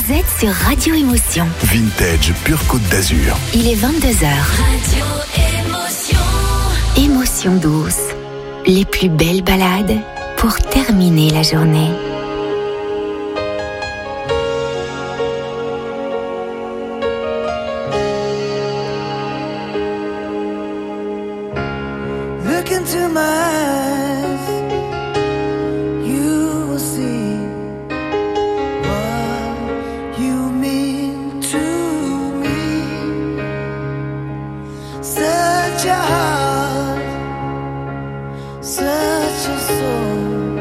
Vous êtes sur Radio Émotion. Vintage Pure Côte d'Azur. Il est 22h. Radio Émotion. Émotion douce. Les plus belles balades pour terminer la journée. Look into my eyes, you will see what you mean to me. Such a heart, such a soul.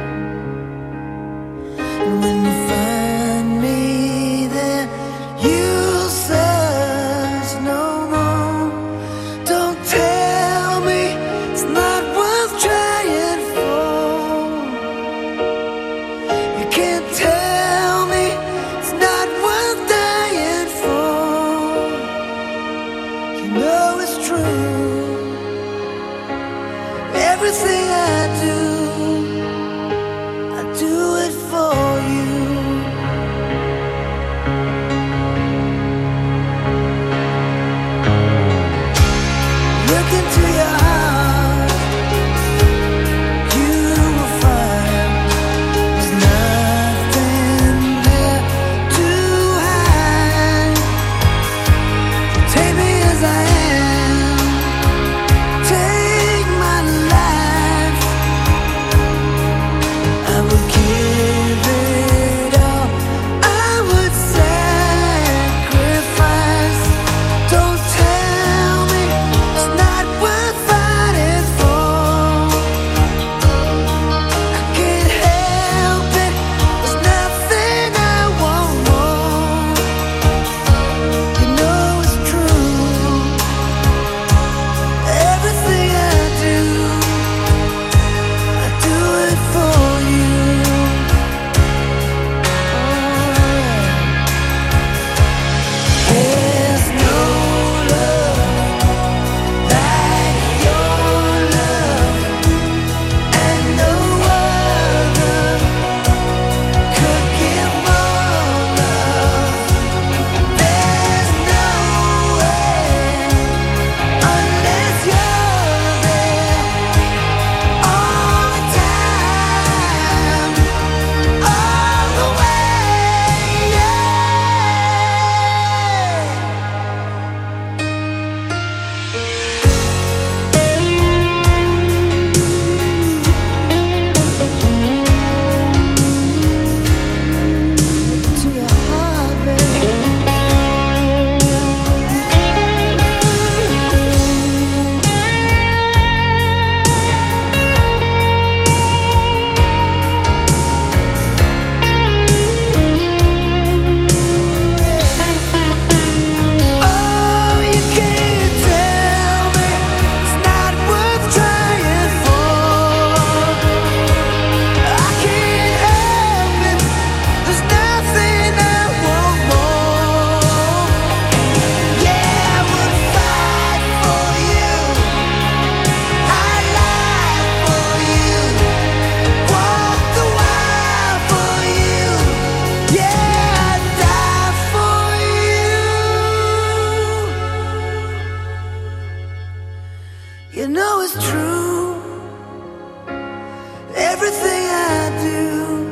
And when you find me there, you'll search no more. Don't tell me it's not worth trying for. You can't tell me it's not worth dying for. You know it's true. Everything I do it for you. Look into your heart, you will find there's nothing there to hide. Take me as I am, take my life. I would give it all, I would sacrifice. Don't tell me it's not worth fighting for. I can't help it, there's nothing I want more. You know it's true. Everything I do it for you. There's no love like your love, and no other could give more love. There's no way unless you're there all the time, all the way, yeah. To your heart, baby. Oh, you can't tell me it's not worth trying for. I can't help it, there's nothing I want more. Yeah, I would fight for you, I'd lie for you, walk the wire for you. Yeah, I'd die for you. You know it's true. Everything I do,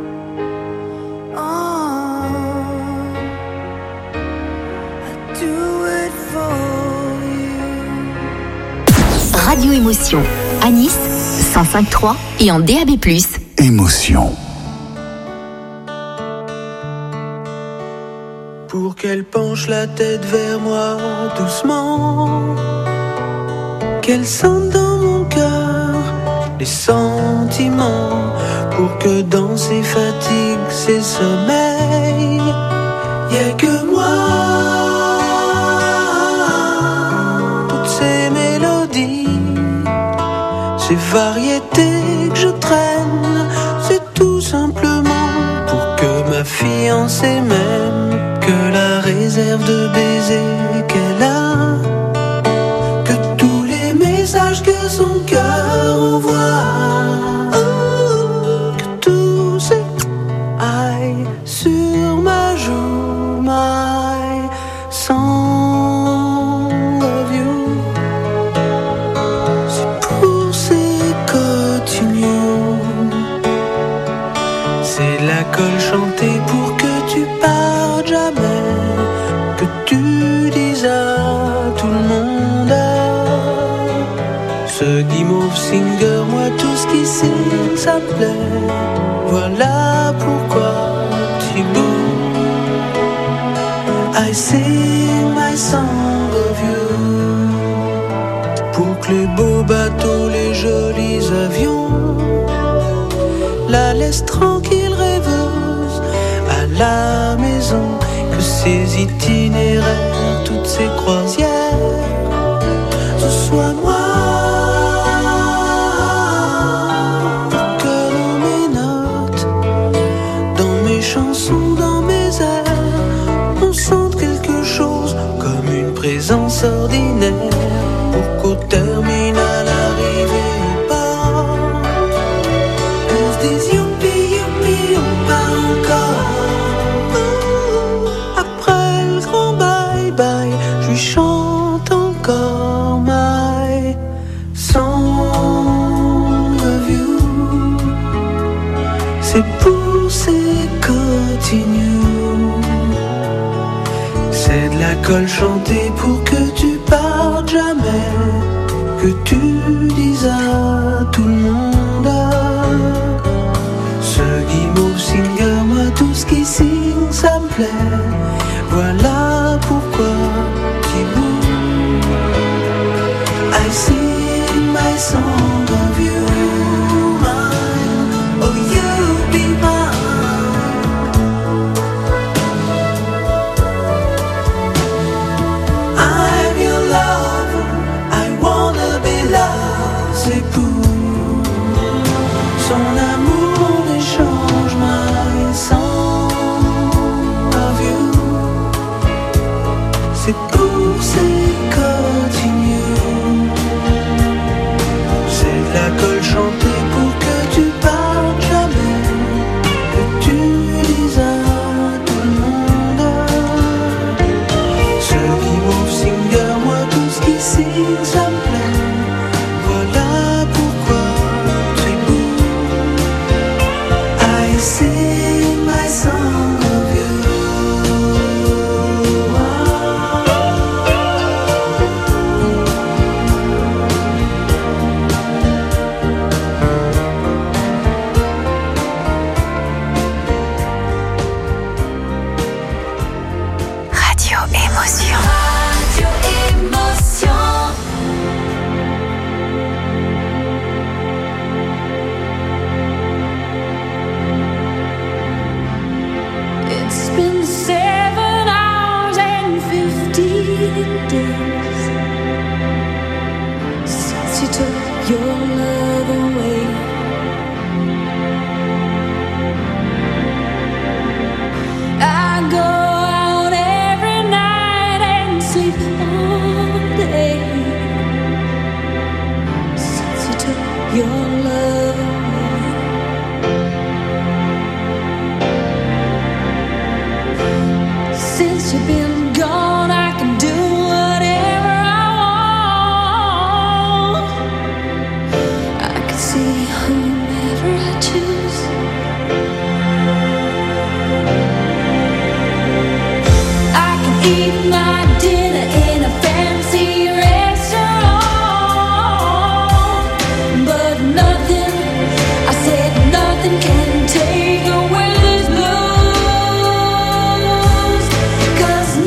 I do it for you. Radio Émotion. À Nice, 105.3 et en DAB+. Émotion. Pour qu'elle penche la tête vers moi doucement, qu'elle sente dans mon cœur les sentiments, pour que dans ses fatigues, ses sommeils, y a que moi. Toutes ces mélodies, ces variétés que je traîne, c'est tout simplement pour que ma fiancée m'aime, que la réserve de baisers qu'elle a, que tous les messages que son cœur envoie, que tout aille sur ma joue. la colle chantée pour que tu partes jamais, que tu dises à tout le monde, ce guimauve singer, moi tout ce qui signe ça me plaît, voilà pourquoi tu bouges. I sing my song of you, pour que les beaux bateaux, les jolis avions la laissent tranquille rêveuse à la maison, que ces itinéraires, toutes ces croisières, ce soit moi. Pour que dans mes notes, dans mes chansons, dans mes airs, on sente quelque chose comme une présence ordinaire, pour qu'au terminal arrivé au port, on se dise youpi youpi, on part encore. Après le grand bye bye, je lui chante encore my song of you. C'est poussé continue, c'est de la colle chantée pour que tu partes jamais, que tu dises à tout le monde, ce guimauve singer, moi tout ce qui signe ça me plaît, voilà pourquoi tu bouges. I sing my song of you, mine, oh you be mine. I'm your lover, I wanna be loved, c'est pour son amour en échange, my song of you. C'est pour ces continues, c'est de la colle chantée pour que tu partes jamais, que tu dises à tout le monde, ce guimauve singer, moi tout ce qui signe ça me plaît, voilà pourquoi tu bouges. I sing my song of you. Radio Émotion. Radio Émotion. It's been 7 hours and 15 days since you took your love away. I go out every night and sleep all day since you took your love away. Since you've been gone, I can do whatever I want. I can see whomever I choose. I can eat my dinner in a fancy restaurant, but nothing, I said nothing can take away this blues. 'Cause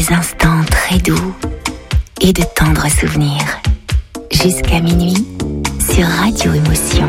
des instants très doux et de tendres souvenirs. Jusqu'à minuit sur Radio Émotion.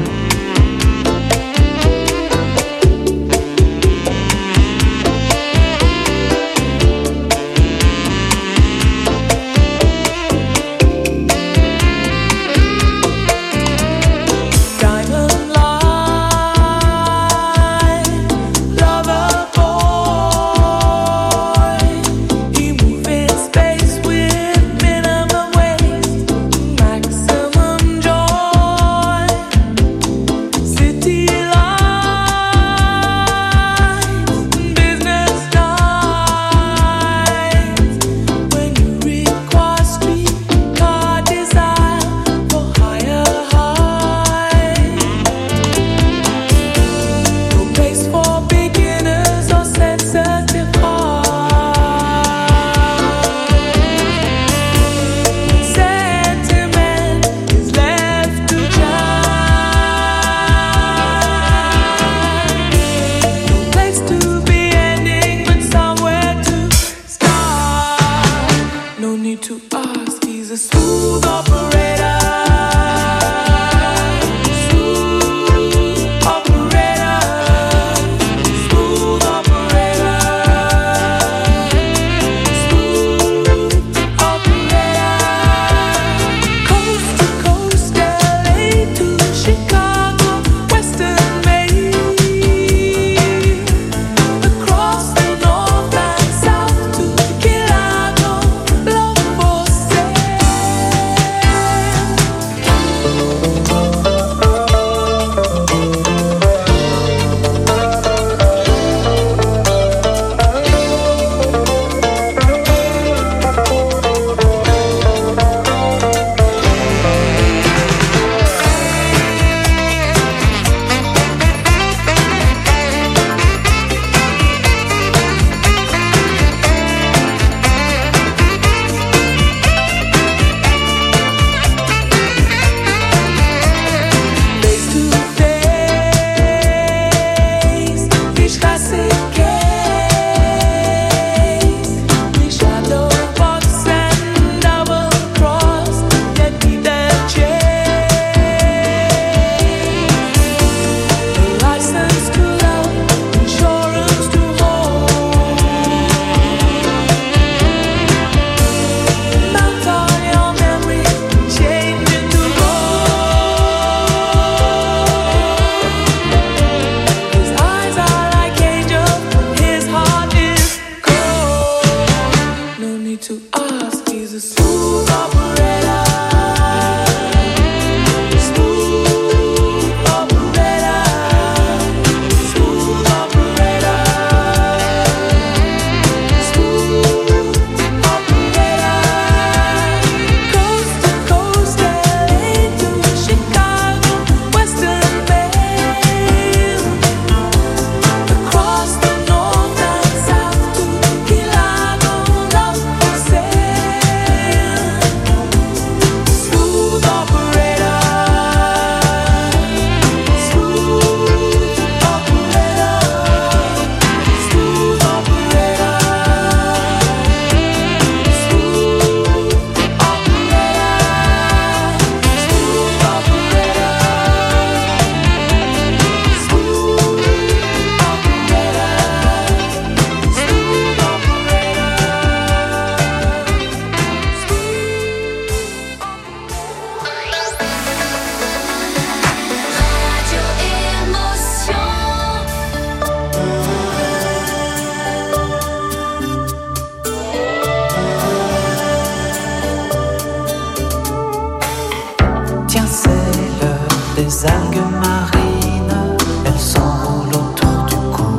des algues marines, elles s'enroulent autour du cou.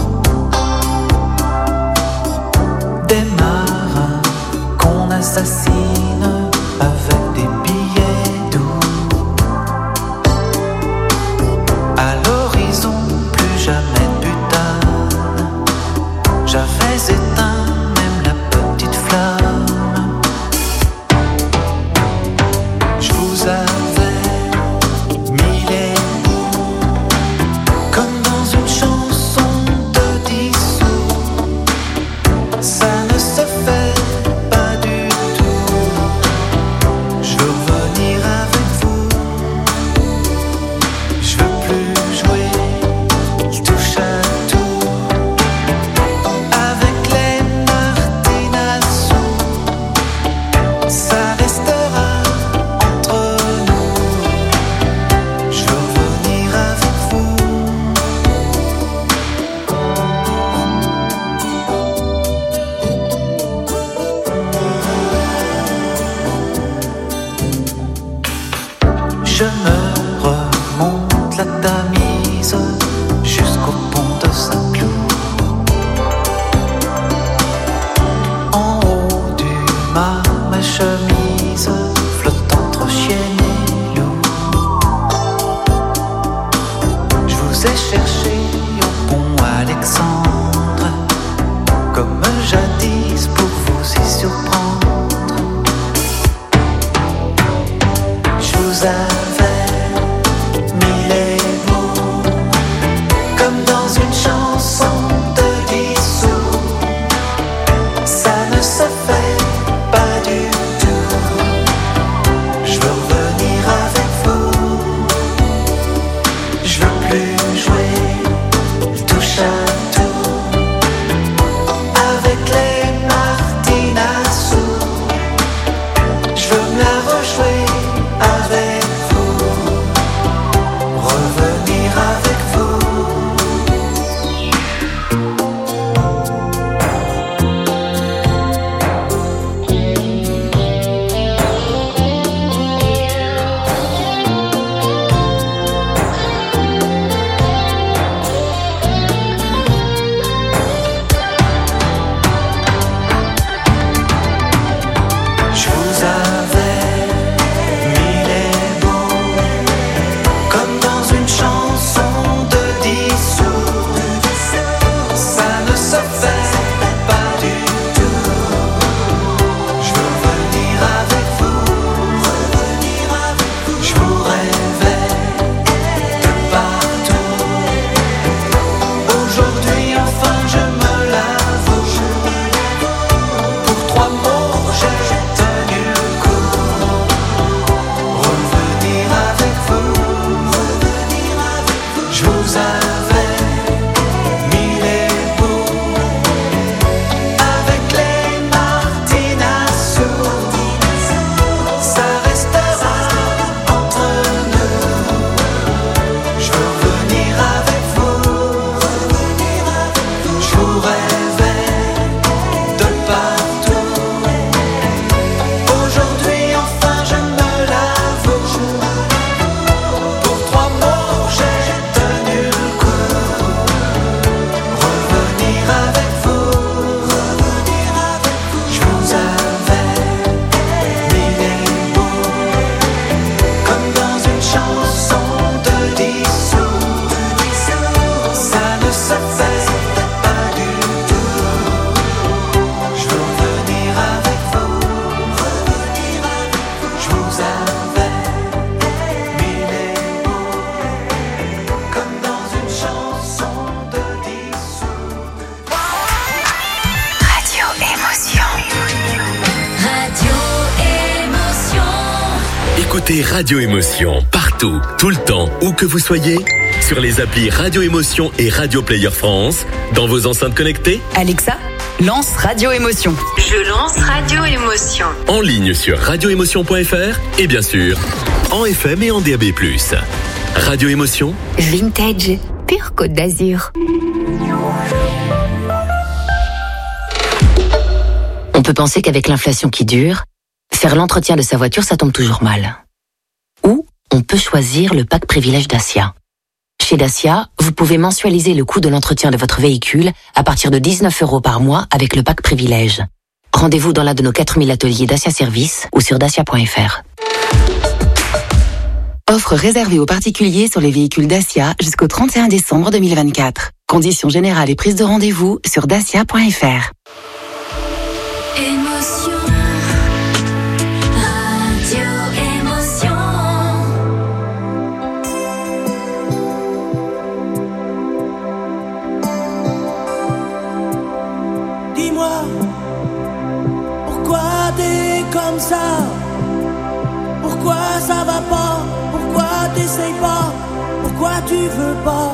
Des marins qu'on assassine avec des billets doux. À l'horizon, plus jamais de butane. J'avais éteint même la petite flamme. Je vous avais mis les Je me remonte la Tamise jusqu'au pont de Saint-Cloud. En haut du mât, ma chemise flotte entre chien et loup. Je vous ai cherché au pont Alexandre, comme jadis pour vous y surprendre. Je vous avais mis les mots comme dans une chanson de dissous. Ça ne se fait pas du tout. Je veux revenir avec vous. Je veux plus jouer le touche à tout avec les Martines à sous. Je veux me la rejouer avec vous. Revenir avec vous. Je vous avais mis les mots comme dans une chanson de dissous. Ça ne se fait pas du tout. Je veux revenir avec vous. Je vous rêvais de partout. Aujourd'hui enfin je me l'avoue. Pour 3 mots j'ai tenu le coup. Revenir avec vous. Je vous avais mis les mots avec les Martines à sous. Ça restera entre nous. Je veux revenir avec vous. Je vous rêvais de partout. Aujourd'hui enfin je me l'avoue. Pour 3 mots j'ai tenu le coup. Revenir avec vous. Je vous avais mis les mots comme dans une chanson de dissous. Ça ne se fait pas du tout. Je veux revenir avec vous. Je vous avais mis les mots comme dans une chanson de dissous. Radio Émotion. Radio Émotion. Écoutez Radio Émotion partout, tout le temps, où que vous soyez, sur les applis Radio Émotion et Radio Player France, dans vos enceintes connectées, Alexa, lance Radio Émotion. Je lance Radio Émotion. en ligne sur radioémotion.fr et bien sûr, en FM et en DAB+. Radio Émotion, Vintage, pure Côte d'Azur. On peut penser qu'avec l'inflation qui dure, faire l'entretien de sa voiture, ça tombe toujours mal. Ou on peut choisir le pack privilège Dacia. Chez Dacia, vous pouvez mensualiser le coût de l'entretien de votre véhicule à partir de 19 € par mois avec le pack privilège. Rendez-vous dans l'un de nos 4000 ateliers Dacia Service ou sur dacia.fr. Offre réservée aux particuliers sur les véhicules Dacia jusqu'au 31 décembre 2024. Conditions générales et prise de rendez-vous sur dacia.fr. Émotion. Radio Émotion. Dis-moi, pourquoi t'es comme ça? Pourquoi ça va pas? Pourquoi t'essayes pas? Pourquoi tu veux pas?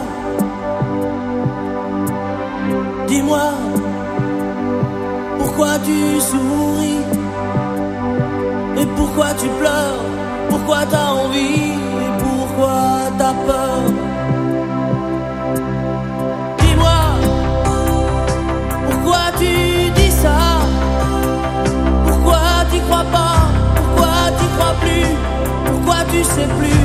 Dis-moi, pourquoi tu souris? Et pourquoi tu pleures? Pourquoi t'as envie? Et pourquoi t'as peur? Dis-moi, pourquoi tu dis ça? Pourquoi t'y crois pas? Pourquoi t'y crois plus? Pourquoi tu tu sais plus.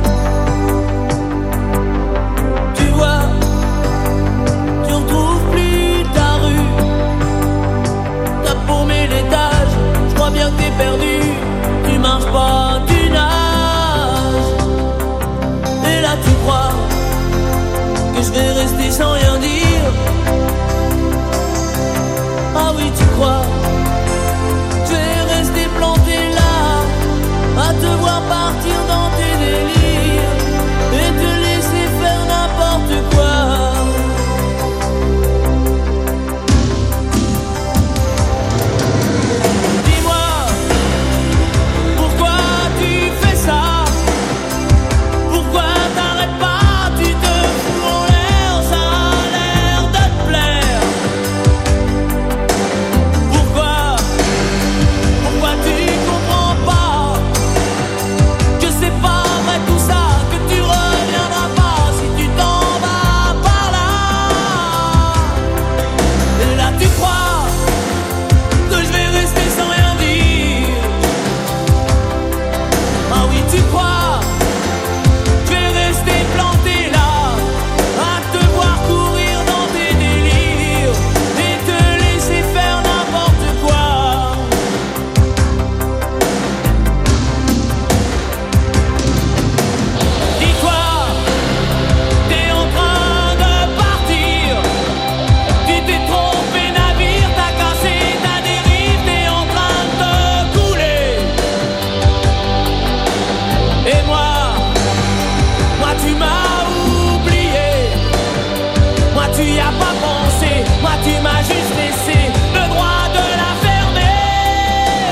Tu vois, tu retrouves plus ta rue. T'as paumé l'étage, je crois bien que t'es perdu. Tu marches pas, tu nages. Et là tu crois que je vais rester sans rien dire. Ah oui, tu crois, je vais rester planté là, à te voir partir dans tes délires et te laisser faire n'importe quoi. Dis-moi, pourquoi tu fais ça? Pourquoi t'arrêtes pas? Tu te fous en l'air, ça a l'air de te plaire. Pourquoi tu comprends pas que c'est pas vrai tout ça, que tu reviendras pas si tu t'en vas par là. Et là tu crois que je vais rester sans rien dire. Ah oui tu crois, je vais rester planté là, à te voir courir dans tes délires et te laisser faire n'importe quoi. Dis-toi, t'es en train de partir. Tu t'es trompé navire, t'as cassé ta dérive, t'es en train de te couler. Et moi tu m'as oublié. Moi tu y as pas pensé. Moi tu m'as juste laissé le droit de la fermer.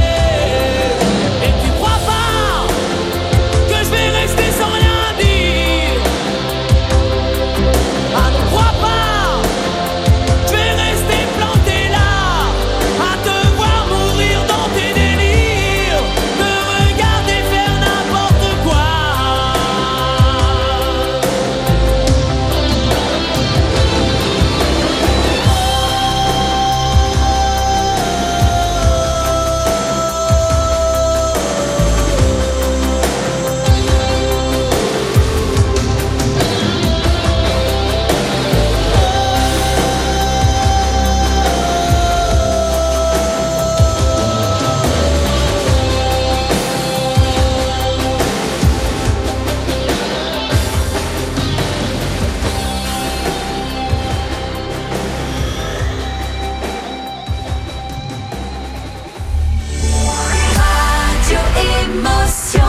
Et tu crois pas que je vais rester sans rien dire? Ah non, crois pas, je vais rester planté là, à te voir mourir dans tes délires, te regarder faire n'importe quoi. Radio Émotion.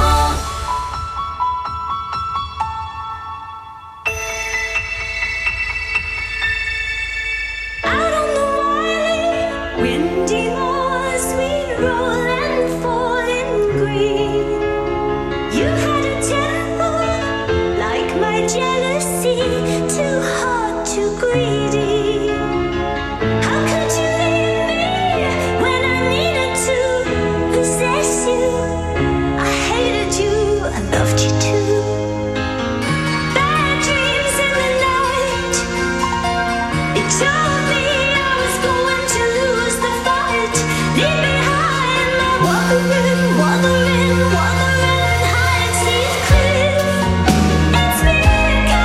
Out on the wide, windy moors, we roll and fall in green. You had a temper like my jealousy, too hard, too greedy. How could you leave me when I needed to possess you? I hated you, I loved you too. Bad dreams in the night. It told me I was going to lose the fight. Leave behind my wuthering heights. These cliffs. It's me.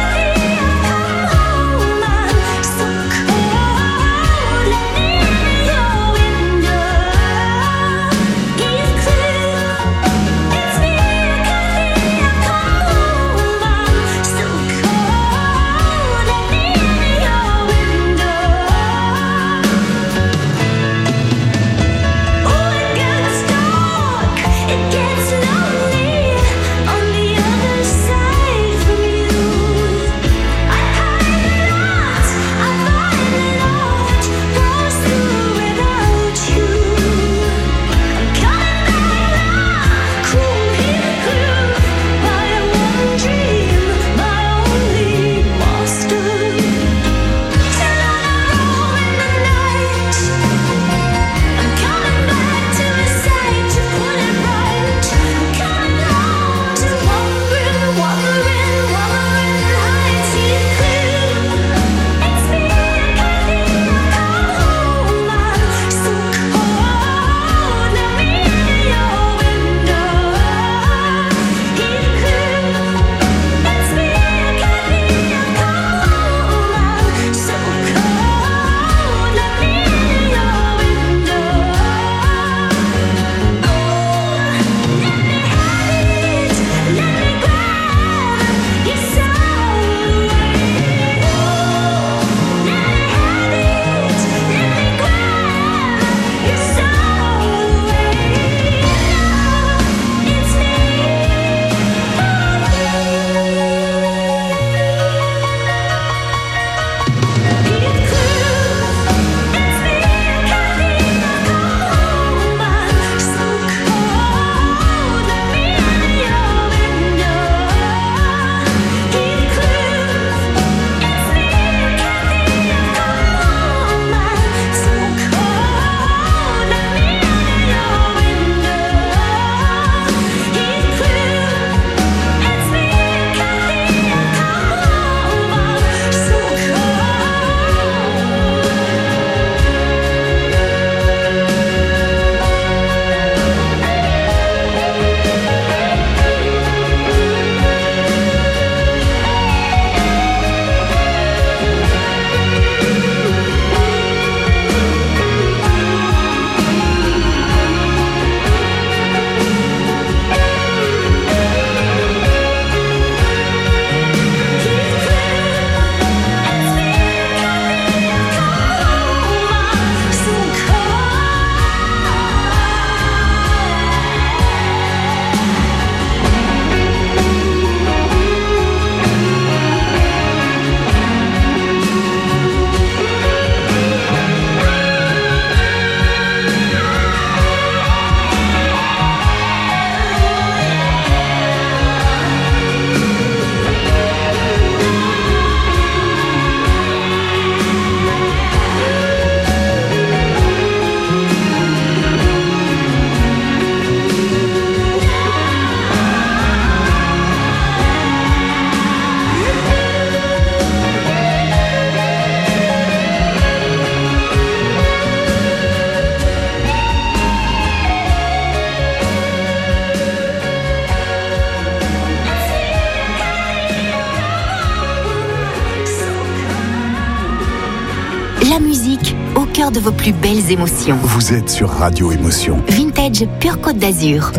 meilleure de vos plus belles émotions. Vous êtes sur Radio Émotion. Vintage Pure Côte d'Azur.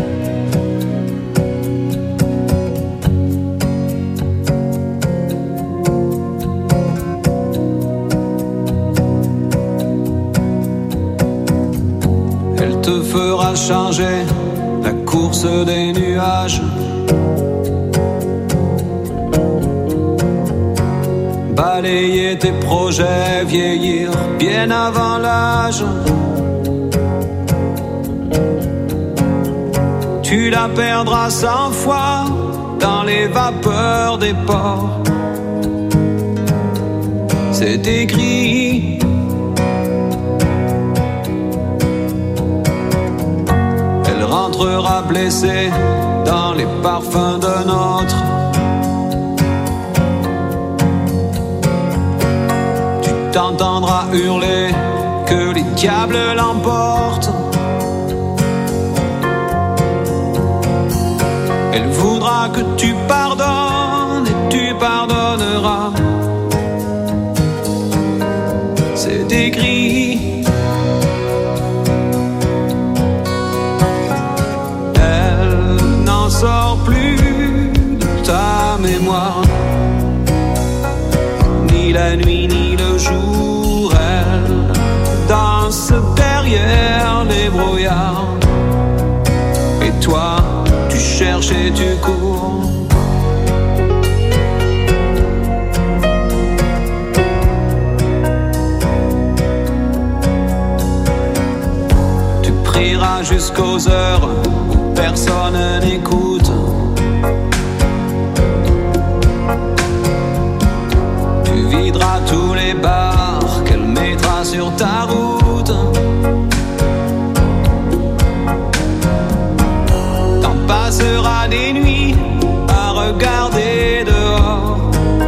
Elle te fera changer la course des nuages. Balayer tes projets, vieillir bien avant l'âge. Tu la perdras 100 fois dans les vapeurs des ports. C'est écrit. Elle rentrera blessée dans les parfums d'un autre. T'entendras hurler que les diables l'emportent. Elle voudra que tu pardonnes et tu pardonneras. C'est écrit. Elle n'en sort plus de ta mémoire. Ni la nuit ni le jour, elle danse derrière les brouillards. Et toi, tu cherches et tu cours. Tu prieras jusqu'aux heures où personne n'écoute. Videra tous les bars qu'elle mettra sur ta route. T'en passeras des nuits à regarder dehors.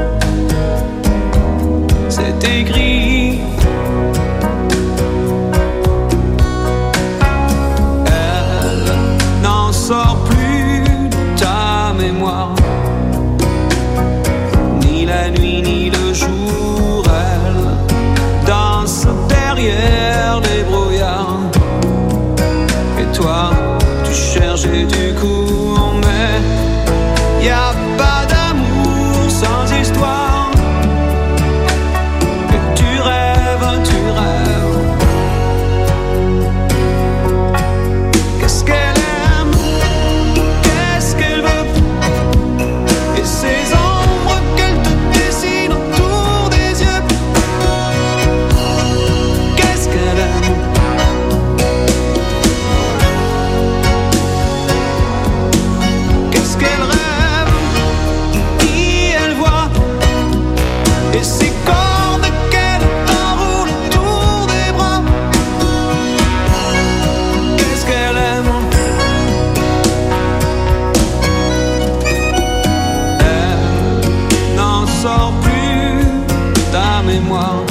C'est écrit. Elle n'en sort plus de ta mémoire. Ni la nuit ni le jour, elle danse derrière les brouillards. Et toi, tu cherches et tu cours, mais y a pas d'amour sans histoire. Et tu rêves, tu rêves. Qu'est-ce qu'elle aime, qu'est-ce qu'elle veut, et ses ombres qu'elle te dessine autour des yeux. Qu'est-ce qu'elle aime, qu'est-ce qu'elle rêve, qui elle voit, et ses cordes qu'elle enroule autour des bras. Qu'est-ce qu'elle aime, elle n'en sort plus de ta mémoire.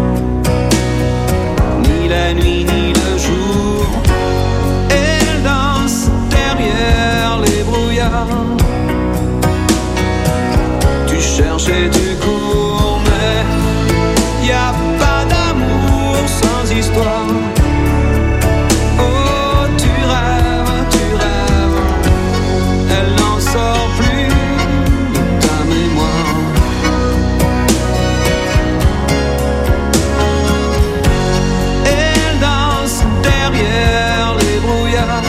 Ni la nuit ni le jour, elle danse derrière les brouillards. Tu cherches et tu cours, mais y a pas d'amour sans histoire. Oh, tu rêves, elle n'en sort plus de ta mémoire. Elle danse derrière les brouillards.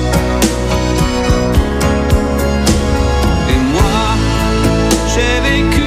Et moi, j'ai vécu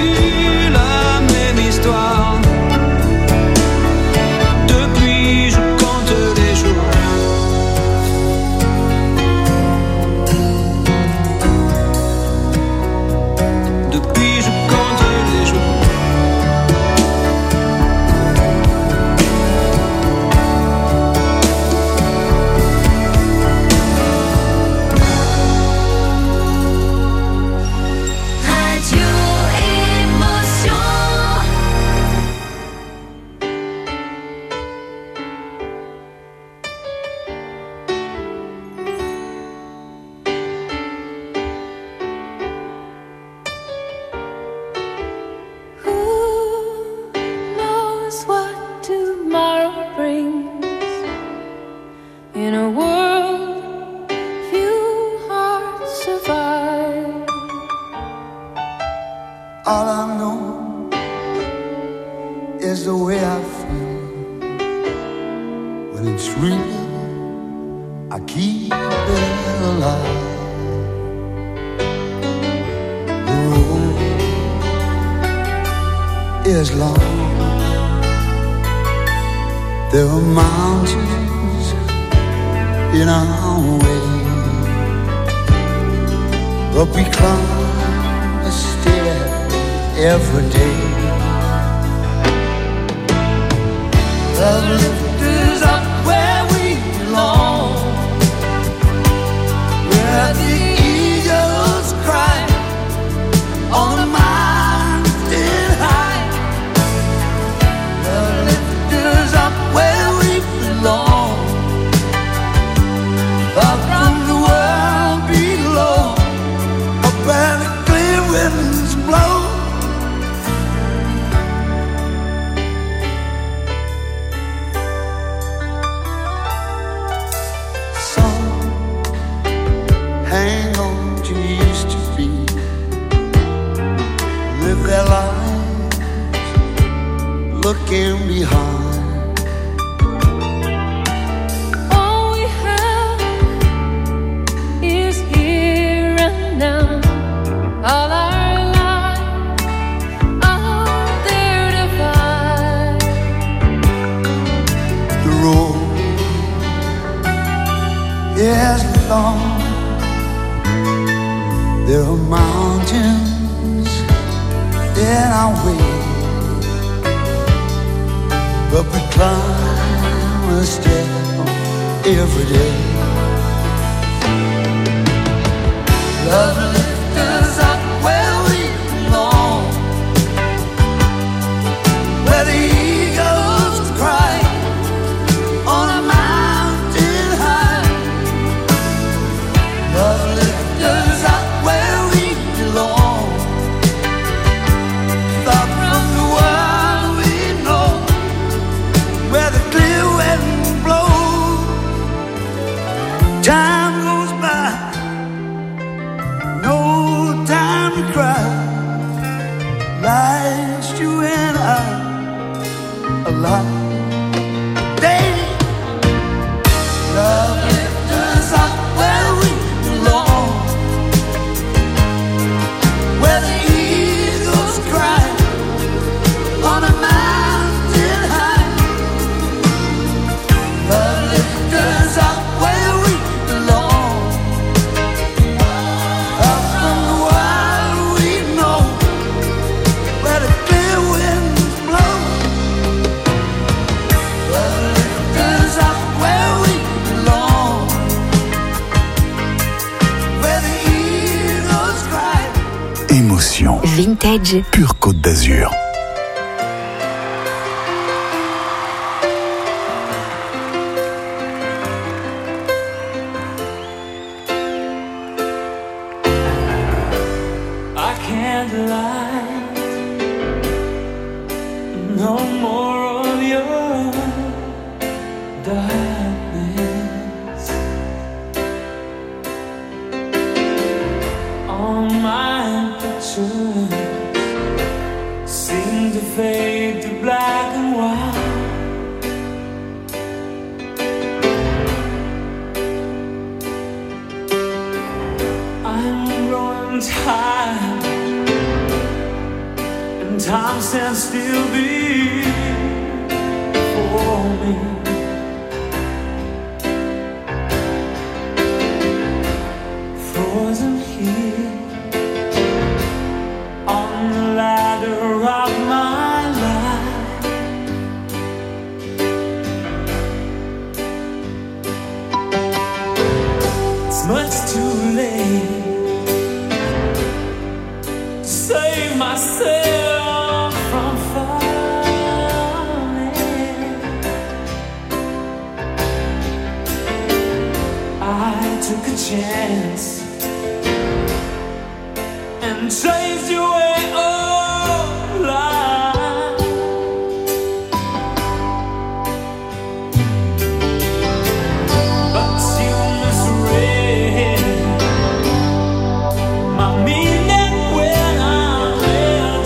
All I know is the way I feel. When it's real, I keep it alive. The road is long. There are mountains in our way, but we climb a stair every day. Love lifts us up where we belong, where the eagles cry on the mountain high. Love lifts us up where we belong, far from the world below, up where the clear winds blow. Hang on to used to be, live their lives looking behind. All we have is here and now. All our lives are there to find. The road is long. There are mountains in our way, but we climb a step every day. Love lifts us up where we belong, where the eagles cry on a mountain high. Love lifts us up where we belong, far from the world we know, where the clear winds blow. Time goes by, no time to cry. Life's you and I alive. Baby, love lifts us up where we belong, where the eagles cry on a mountain high. Love lifts us up where we belong, up from the world we know, where the clear winds blow. Love lifts us up where we belong, where the eagles cry. Émotion. Vintage. Pure Côte d'Azur. I can't lie, no more of your darkness. All my pictures seem to fade to black and white. I'm growing tired, and time stands still before me. Frozen here on the ladder of my life. It's much too late to save myself from falling. I took a chance and chased you away alive. But you misread my meaning when I read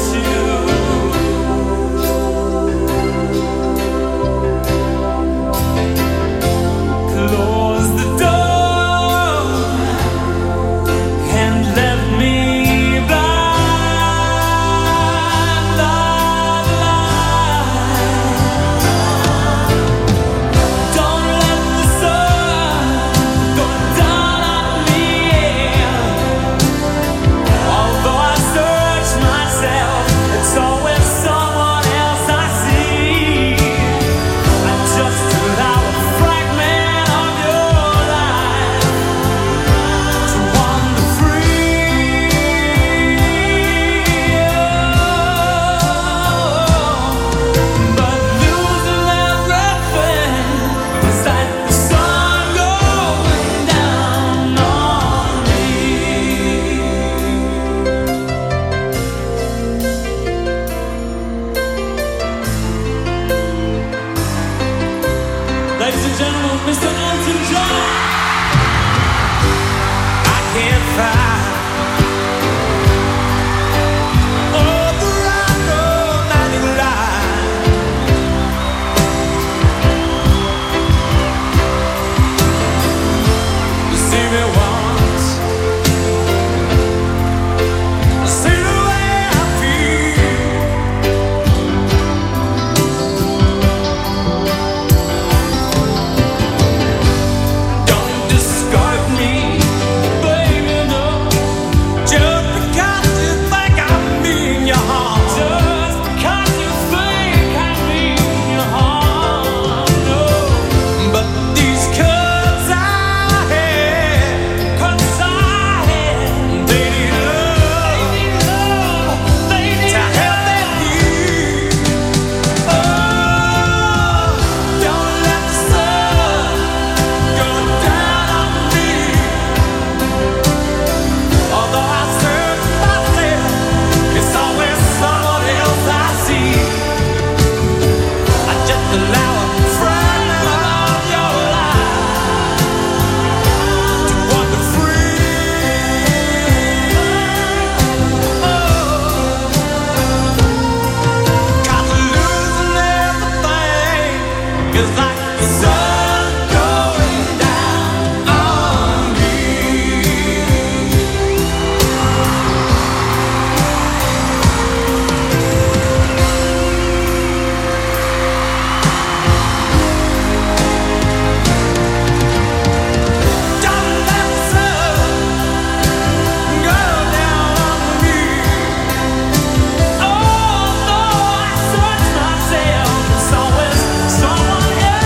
Someone else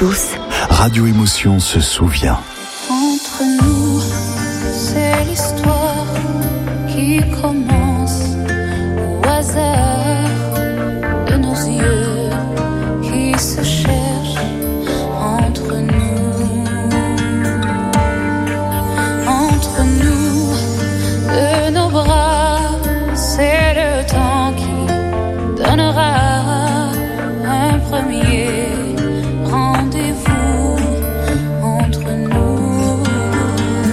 douce. Radio Émotion se souvient. Entre nous, c'est l'histoire qui commence au hasard de nos yeux qui se cherchent entre nous. Entre nous, de nos bras, c'est le temps qui donnera un premier rendez-vous entre nous.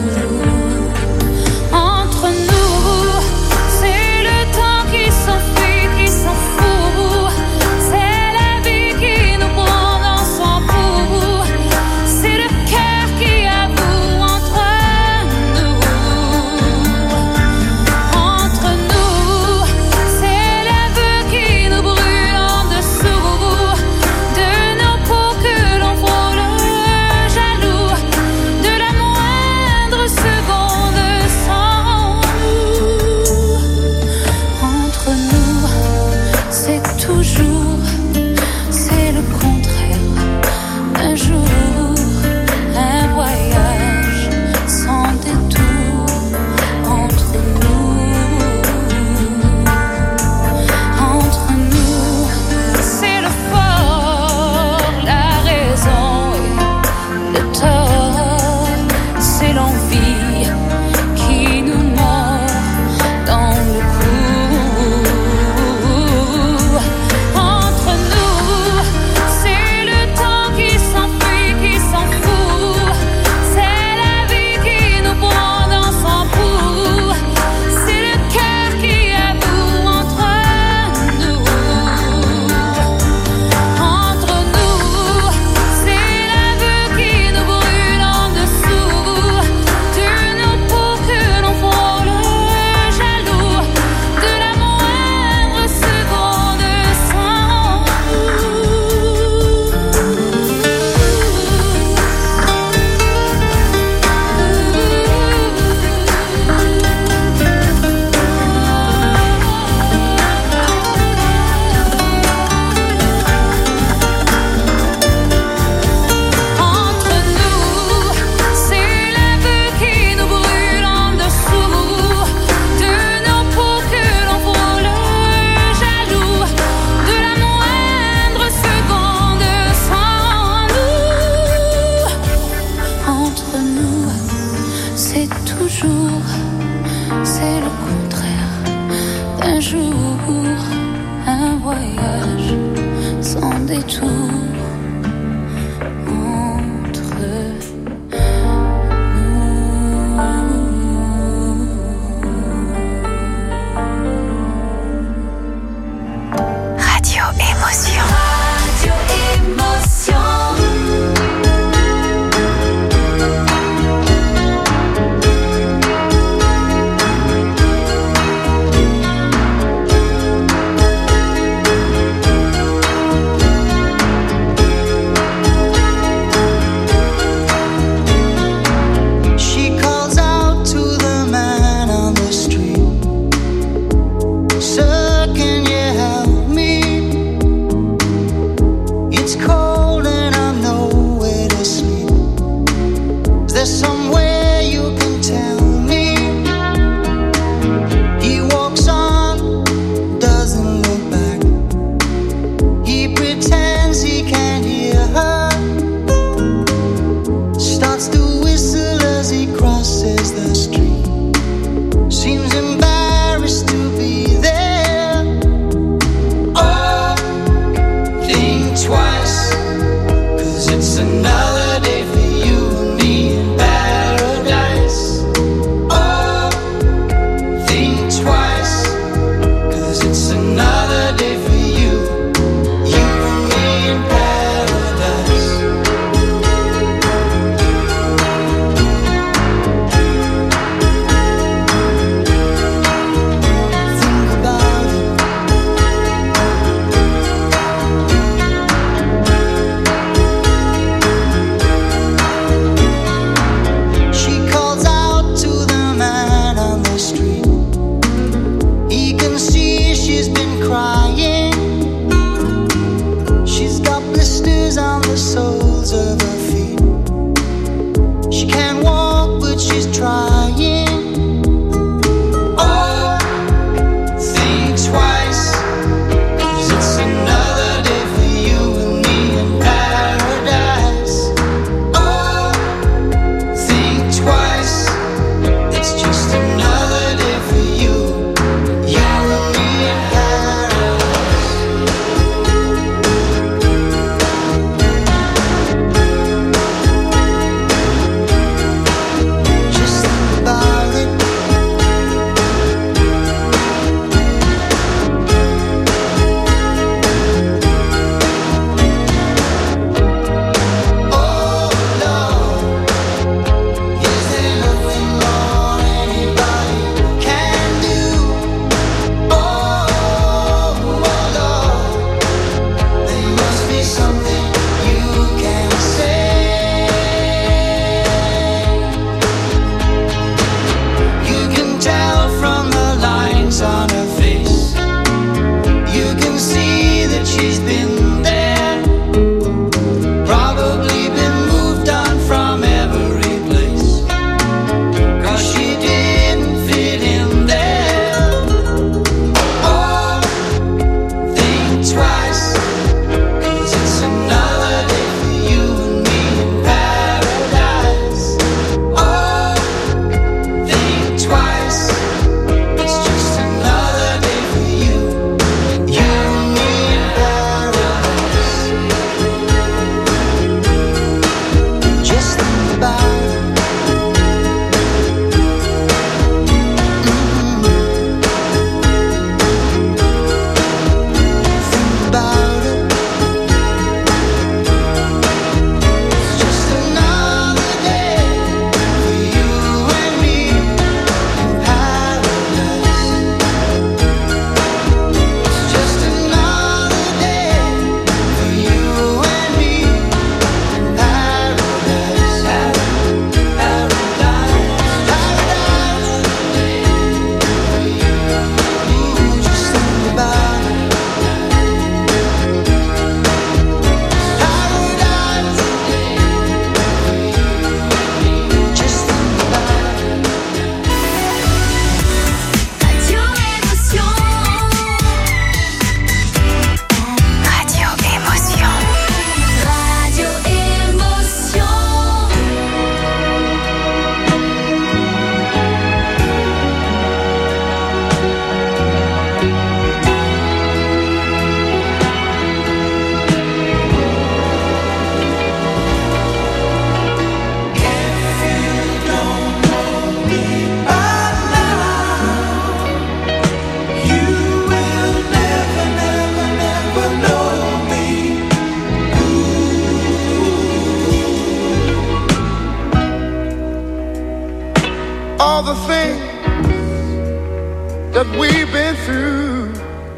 all the things that we've been through.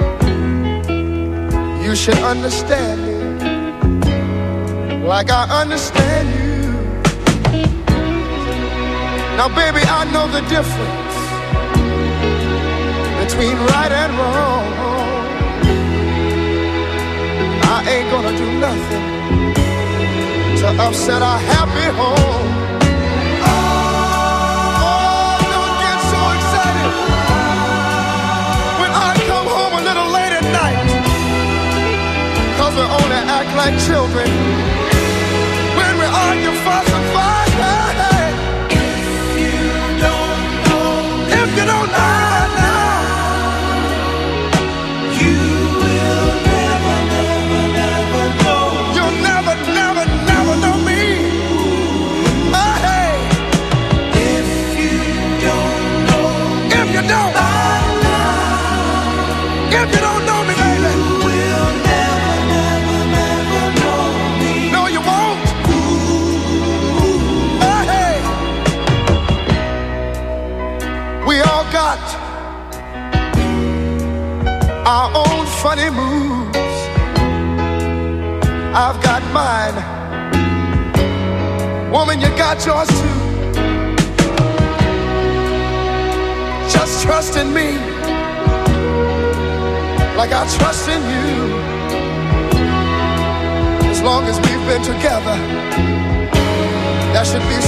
You should understand me like I understand you. Now, baby, I know the difference between right and wrong. I ain't gonna do nothing to upset our happy home. Oh, don't get so excited when I come home a little late at night, 'cause we only act like children when we argue, fuss, and fight. Hey, if you don't know now, you will never, never, never know. You'll never, never, never know me. Oh, hey, if you don't know, if you don't, if you don't know me, baby, you will never, never, never know me. No, you won't. Oh, hey, we all got our own funny moves. I've got mine. Woman, you got yours too. Just trust in me like I trust in you. As long as we've been together, there should be